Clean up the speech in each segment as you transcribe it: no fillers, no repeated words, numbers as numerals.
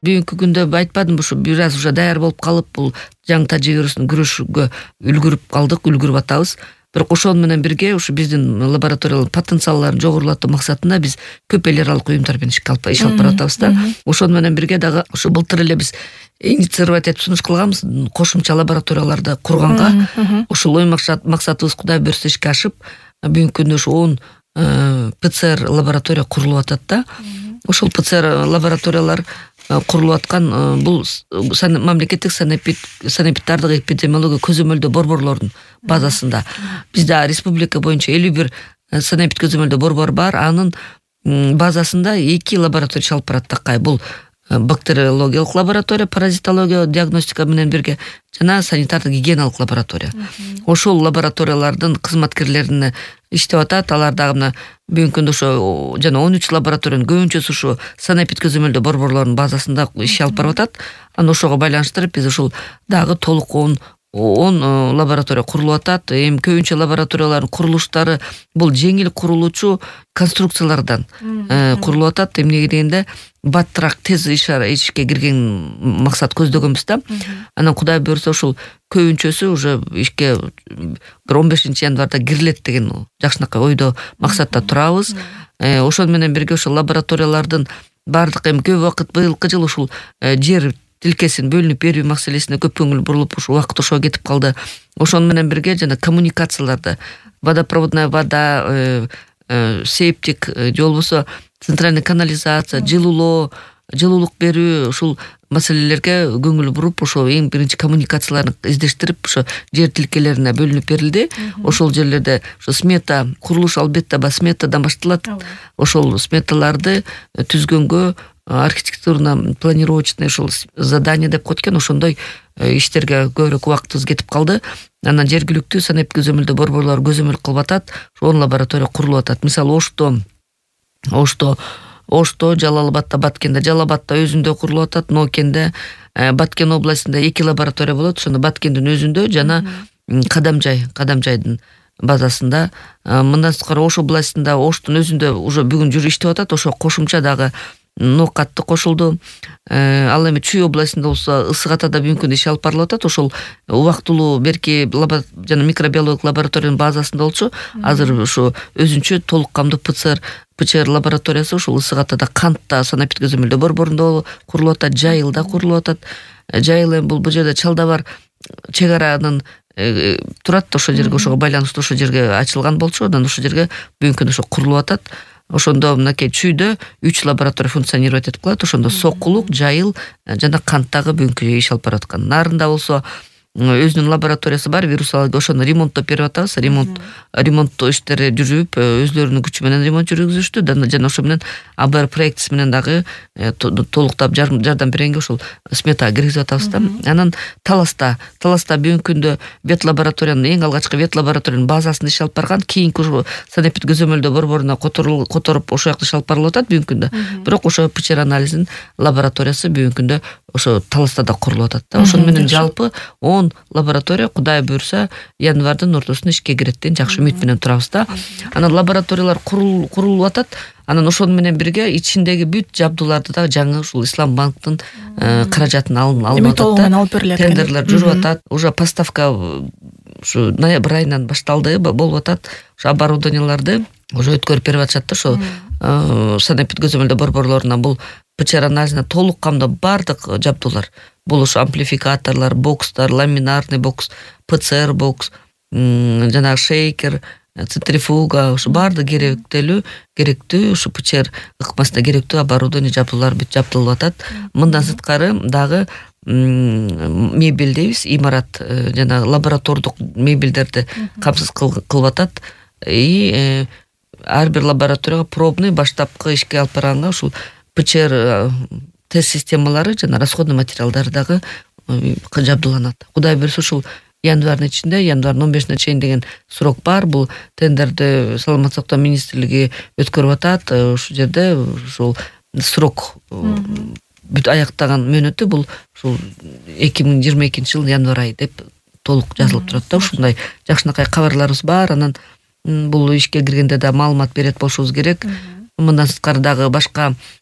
бүгүнкү күндө айтпадымбы, ушу бир аз уже даяр болуп калып, бул жаңы тажрыйбасын күрөшүүгө үлгүрүп атабыз. Бирок ошол менен бирге ушу биздин лабораториялык потенциалдарын жогорулатуу максатында биз көп эл аралык уюмдар менен иш алып баратабыз да. Ошол менен бирге дагы ушу былтыр эле биз инициировать этип сунуш кылганбыз кошумча лабораторияларды курганга. Ушул ой максатыбыз Кудай буйрса ишке ашып, бүгүнкү күндө ушу 10 ПЦР лаборатория курулуп атат да. Ошол ПЦР лабораториялар курулуп аткан бул мамлекеттик санэпиддик эпидемиология көзөмөлдөө борборлордун базасында. Бизде республика боюнча 51 санэпид көзөмөлдөө борбор бар. Анын базасында 2 лаборатория иш алып барат такай. Бул бактериологиялык лаборатория, паразитология, диагностика менен бирге жана санитардык гигиеналык лаборатория. Ошол лабораториялардын кызматкерлерине иштеп атат. Алар дагы мына бүгүнкү күндө ошо жана 13 лабораториянын көбүнчөсү ушу санэпид көзөмөлдөө борборлордун базасында иш алып барып атат. Аны ошого байланыштырып биз ушул дагы толук 10 лаборатория курулуп атат. Эми көбүнчө лабораториялардын курулуштары бул жеңил курулуучу конструкциялардан курулуп атат. Эмнеге дегенде баттыраак тез ишке кирген максат көздөгөнбүз да. Анан Кудай буйрса ушул көбүнчөсү уже ишке бир 15 январда кирилет деген жакшынакай ойдо максатта турабыз. Ошол менен бирге ошол лабораториялардын бардык эми көп убакыт быйылкы жыл ушул жер тилкесин бөлүнүп берүү маселесине көп көңүл бурулуп ушул убакыт ошого кетип калды. Ошол менен бирге жана коммуникацияларды, водопроводная вода, септик же болбосо центральный канализация, жылуулук берүү, ушул маселелерге көңүл буруп, ошо эң биринчи коммуникацияларын издештирип, ошо жер тилкелерине бөлүнүп берилди. Ошол жерлерде ошо смета, курулуш албетте сметадан башталат. Ошол сметаларды түзгөнгө архитектурно планировочный ошол задание деп коет экен, ошондой иштерге көбүрөөк убактыбыз кетип калды. Анан жергиликтүү санэпид көзөмөлдөө борборлор көзөмөл кылып атат. 10 лаборатория курулуп атат. Мисалы Ошто, Жалал-Абадта, Баткенде, Жалал-Абадта өзүндө курулуп атат, Ноокенде, Баткен областында 2 лаборатория болот. Ошондо Баткендин өзүндө жана Кадамжайдын базасында. Мындан сырткары Ош областында, Оштун өзүндө уже бүгүн жүрүп иштеп атат. Ошо кошумча дагы Ноокатты кошулду. Ал эми Чүй областында болсо Ысык Атада бүгүнкү күндө иш алып барылып атат. Ошол убактылуу берки жана микробиологиялык лабораториянын базасында болчу. Азыр ушу өзүнчө толук камдуу ПЦР лабораториясы ушул Ысык Атада Кантта санэпид көзөмөлдөө борборунда курулуп атат, Жайылда курулуп атат. Жайыл эми бул жерде чалда бар чек-аранын турат, ошол жерге ошого байланыштуу ошол жерге ачылган болчу. Анан ошол жерге бүгүнкү күндө ошо курулуп атат. Ошондо мынакей Чүйдө 3 лаборатория функционировать этип калат. Ошондо Сокулук, Жайыл жана Канттагы бүгүнкү иш алып бараткан. Нарында болсо өзүнүн лабораториясы бар, вирусология, ошону ремонттоп берип атабыз. Ремонттоо иштери жүрүп, өзлөрүнүн күчү менен ремонт жүргүзүштү. Жана ошо менен АБР проектиси менен дагы толуктап жардам бергенге ошол сметага киргизип атабыз да. Анан Таласта бүгүнкү күндө вет лабораториянын эң алгачкы вет лабораториянын базасында иш алып барган. Кийинки санэпид көзөмөлдөө борборуна которуп ошол жакта иш алып барылып атат бүгүнкү күндө. Бирок ошо ПЦР анализин лабораториясы бүгүнкү күндө ошо Таласта да курулуп атат да. Ошону менен жалпы 10 лаборатория Кудай буйрса январдын ортосунда ишке кирет деген жакшы үмүт менен турабыз да. Анан лабораториялар курулуп атат. Анан ошону менен бирге ичиндеги бүт жабдууларды да жаңы ушул Ислам банктын каражатын алып атат. Тендерлер жүрүп атат. Уже поставка ушу ноябрь айынан башталды, болуп атат. Ушу оборудованияларды уже өткөрүп берип атышат да. Ошо санэпид көзөмөлдөө борборлоруна бул ПЦР анализине толук камдоо бардык жабдуулар. Бул ушу амплификаторлор, бокстар, ламинарный бокс, ПЦР бокс, жана шейкер, центрифуга, ушу бардык керектүү ушу ПЦР ыкмасына керектүү оборудование жабдуулар бүт жабдылып атат. Мындан сырткары дагы мебель дейбиз, имарат жана лаборатордук мебелдерди камсыз кылып атат. И ар бир лабораторияга пробный баштапкы ишке алып барганга ушул ПЦР тест системалары жана расходный материалдары дагы жабдууланат. Кудай буйрса ушул январдын ичинде, январдын 15-ине чейин деген срок бар. Бул тендерди Саламаттык сактоо министрлиги өткөрүп атат. Ушул жерде ушул срок бүт аяктаган мөөнөтү бул ушул 2022-жыл январь айы деп толук жазылып турат да. Ушундай жакшынакай кабарларыбыз бар. Анан бул ишке киргенде да маалымат берет болушубуз керек. Мындан сырткары дагы башка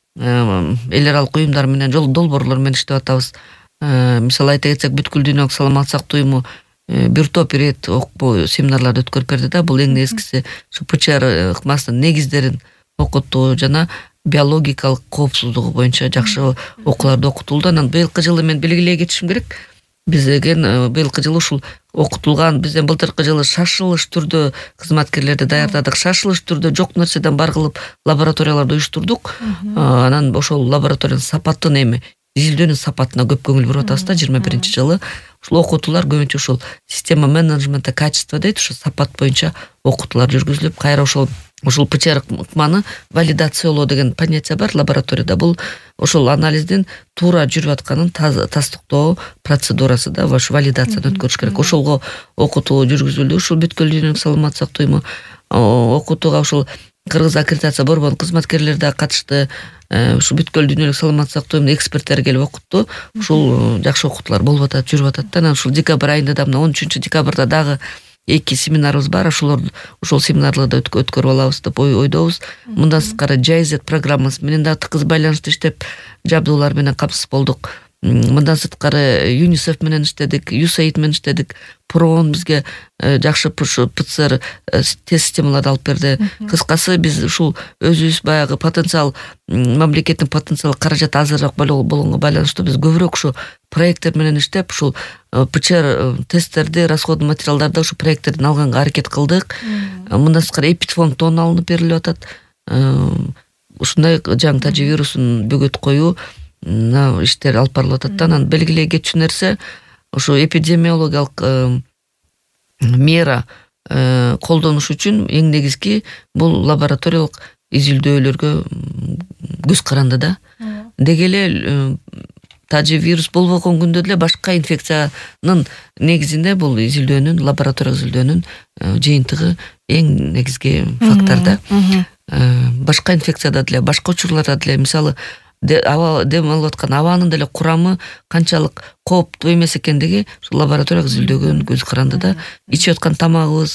эл аралык уюмдар менен долбоорлор менен иштеп атабыз. Мисалы айта кетсек, бүткүл дүйнөлүк саламаттык сактоо уюму бир топ ирет семинарларды өткөрүп берди да. Бул эң эскиси ушу ПЧР ыкмасынын негиздерин окутуу жана биологикалык коопсуздугу боюнча жакшы окууларды окутулду. Анан быйылкы жылы мен белгилей кетишим керек. Биз деген быйылкы жылы ушул окутулган, бизден былтыркы жылы шашылыш түрдө кызматкерлерди даярдадык. Шашылыш түрдө жок нерседен бар кылып лабораторияларды уюштурдук. Анан ошол лабораториянын сапатын изилдөөнүн сапатына көп көңүл буруп атабыз да 21-жылы. Ушул окутуулар көбүнчө ушул система менеджмента качества дейт, ушул сапат боюнча окутуулар жүргүзүлүп, кайра ушул ПЧР ыкманы валидациялоо деген понятие бар лабораторияда. Бул ошол анализдин туура жүрүп атканын тастыктоо процедурасы да, ошо валидацияны өткөрүш керек. Ошолго окутуу жүргүзүлдү. Ушул бүткүл дүйнөлүк саламаттык сактоо уюму окутууга ушул Кыргыз аккредитация борборунун кызматкерлери да катышты. Ушу бүткүл дүйнөлүк саламаттык сактоо уюмунун эксперттери келип окутту. Ушул жакшы окутуулар болуп атат, жүрүп атат да. Анан ушул декабрь айында да, мына 13-декабрда дагы 2 семинарыбыз бар. Ошол семинарларды өткөрүп алабыз деп ойдобуз. Мындан сырткары JZ программасы менен да тыгыз байланышты иштеп, жабдуулар менен камсыз болдук. Мындан сырткары ЮНИСЕФ менен иштедик, USAID менен иштедик. ПРООН бизге жакшы ПЦР тест системаларды алып берди. Кыскасы биз ушул өзүбүз баягы потенциал, мамлекеттин потенциал каражаты азыраак болгонго байланыштуу биз көбүрөөк ушу проекттер менен иштеп, ушул ПЧР тесттерди, расходный материалдарды ушу проекттерден алганга аракет кылдык. Мындан сырткары эпидфон тон алынып берилип атат. Ушундай жаңы тажи вирусун бөгөт коюу иштер алып барылып атат. Анан белгилей кетчү нерсе, ошо эпидемиологиялык мера колдонуш үчүн эң негизги бул лабораториялык изилдөөлөргө көз каранды да. Деги эле тажи вирус болбогон күндө деле башка инфекциянын негизинде бул изилдөөнүн, лабораториялык изилдөөнүн жыйынтыгы эң негизги фактор да. Башка инфекцияда деле, башка учурларда деле, мисалы дем алып аткан абанын деле курамы канчалык кооптуу эмес экендиги ушул лабораториялык изилдөөгө көз каранды да. Ичип аткан тамагыбыз,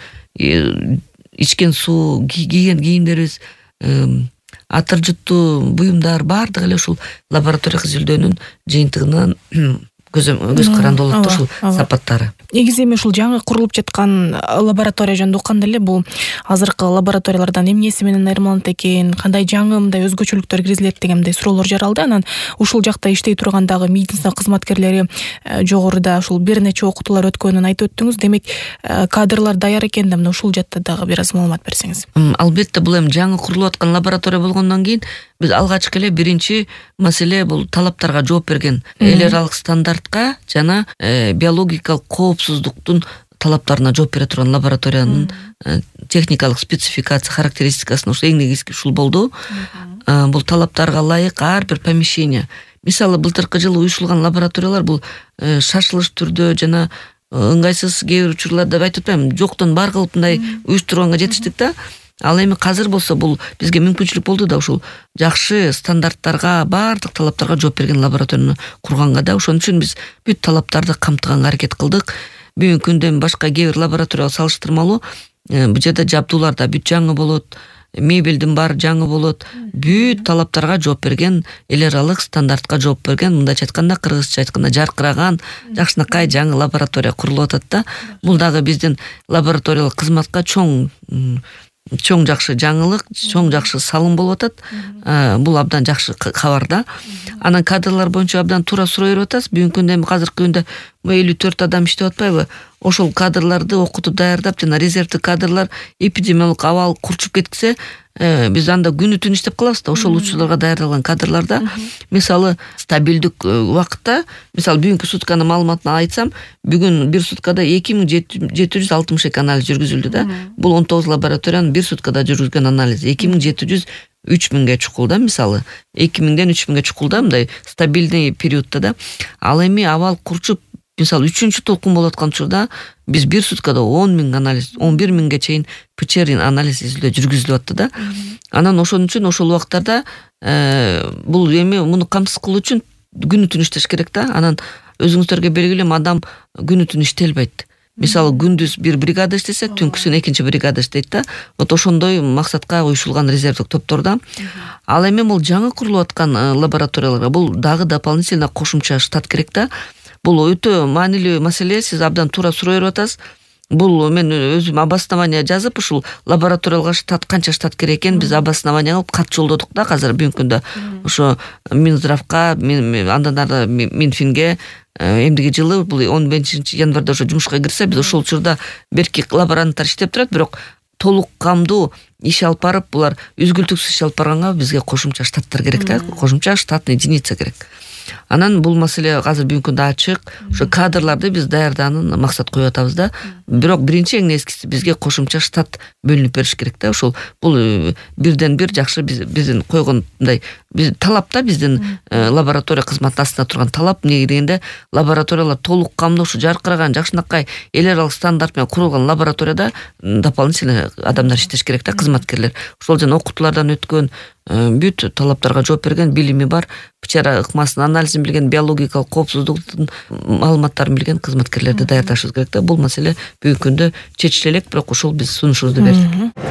ичкен суу, кийген кийимдерибиз, атыр жуттуу буюмдар баардыгы эле ушул лабораториялык изилдөөнүн жыйынтыгынан көз каранды болот ушул сапаттары. Негизи эми ушул жаңы курулуп жаткан лаборатория жөнүндө укканда эле бул азыркы лабораториялардан эмнеси менен айырмаланат экен, кандай жаңы мындай өзгөчөлүктөр киргизилет деген мындай суроолор жаралды. Анан ушул жакта иштей тургандагы медицина кызматкерлери жогоруда ушул бир нече окутуулар өткөнүн айтып өттүңүз. Демек, кадрлар даяр экен да, мына ушул жакта дагы бир аз маалымат берсеңиз. Албетте, бул эми жаңы курулуп аткан лаборатория болгондон кийин биз алгачкы эле биринчи маселе бул талаптарга жооп берген эл аралык стандартка жана биологикалык коопсуздуктун талаптарына жооп бере турган лабораториянын техникалык спецификация характеристикасын эң негизги ушул болду. Бул талаптарга ылайык ар бир помещение. Мисалы былтыркы жылы уюштурулган лабораториялар бул шашылыш түрдө жана ыңгайсыз кээ бир учурларда айтып атпаймынбы, жоктон бар кылып мындай уюштурганга жетиштик да. Ал эми азыр болсо бул бизге мүмкүнчүлүк болду да, ушул жакшы стандарттарга, баардык талаптарга жооп берген лабораторияны курганга да. Ошон үчүн биз бүт талаптарды камтыганга аракет кылдык. Бүгүнкү күндө башка кээ бир лабораторияга салыштырмалуу бул жерде жабдуулар да бүт жаңы болот, мебелдин баары жаңы болот, бүт талаптарга жооп берген, эл аралык стандартка жооп берген, мындайча айтканда, кыргызча айтканда жаркыраган, жакшынакай жаңы лаборатория курулуп атат да. Бул дагы биздин лабораториялык кызматка чоң жакшы жаңылык, чоң жакшы салым болуп атат. Бул абдан жакшы кабар да. Анан кадрлар боюнча абдан туура суроо берип атасыз. Бүгүнкү күндө азыркы күндө 54 адам иштеп атпайбы? Ошол кадрларды окутуп даярдап жана резервдик кадрлар эпидемиологик абал курчуп кетсе, биз анда күнү түн иштеп калабыз да. Ошол учурларга даярдалган кадрларда мисалы стабилдик убакытта, мисалы бүгүнкү сутканын маалыматын айтсам, бүгүн бир суткада 2762 анализ жүргүзүлдү да. Бул 19 лабораториянын бир суткада жүргүзгөн анализи 2700-3000ге чукул да, мисалы 2000ден 3000ге чукул да, мындай стабилдий периодта да. Ал эми абал курчуп, мисалы 3-чү толкун болуп аткан учурда биз бир суткада 10.000 анализ, 11.000ге чейин ПЧР анализ жүргүзүлүп атты да. Анан ошон үчүн ошол убактарда бул эми муну камсыз кылуу үчүн күнү түн иштеш керек да. Анан өзүңүздөргө белгилүү, адам күнү түн иштей албайт. Мисалы күндүз бир бригада иштесе, түнкүсүн экинчи бригада иштейт да. Вот ошондой максатка уюшулган резервдик топторда. Ал эми бул жаңы курулуп аткан лабораторияларга бул дагы дополнительно кошумча штат керек да. Бул өтө маанилүү маселе, сиз абдан туура суроо берип атасыз. Бул мен өзүм обоснование жазып, ушул лабораторияларга штат канча штат керек экен биз обоснование кылып кат жолдодук да азыр бүгүнкү күндө. Ошо Минздравка, андан ары Минфинге эмдиги жылы бул 15 январда ошо жумушка кирсе, биз ошол учурда берки лаборанттар иштеп турат, бирок толук камдуу иш алып барып, булар үзгүлтүксүз иш алып барганга бизге кошумча штаттар керек да, кошумча штатный единица керек. Анан бул маселе азыр бүгүнкү күндө ачык. Ошо кадрларды биз даярдаганын максат коюп атабыз да. Бирок биринчи эң нескиси бизге кошумча штат бөлүнүп бериш керек да. Ошол бул бирден бир жакшы биздин койгондой талап да, биздин лаборатория кызматынын астында турган талап. Эмне дегенде лабораториялар толук камдуу ушу жаркыраган, жакшынакай эл аралык стандарт менен курулган лабораторияда дополнительно адамдар иштеш керек да, кызматкерлер. Ошол жана окутуулардан өткөн, бүт талаптарга жооп берген, билими бар, пчара ыкмасынын анализин билген, биологикалык коопсуздуктун маалыматтарын билген кызматкерлерди даярдашыбыз керек да. Бул маселе бүгүнкү күндө чечиле элек, бирок ошол биз сунушубузду бердик.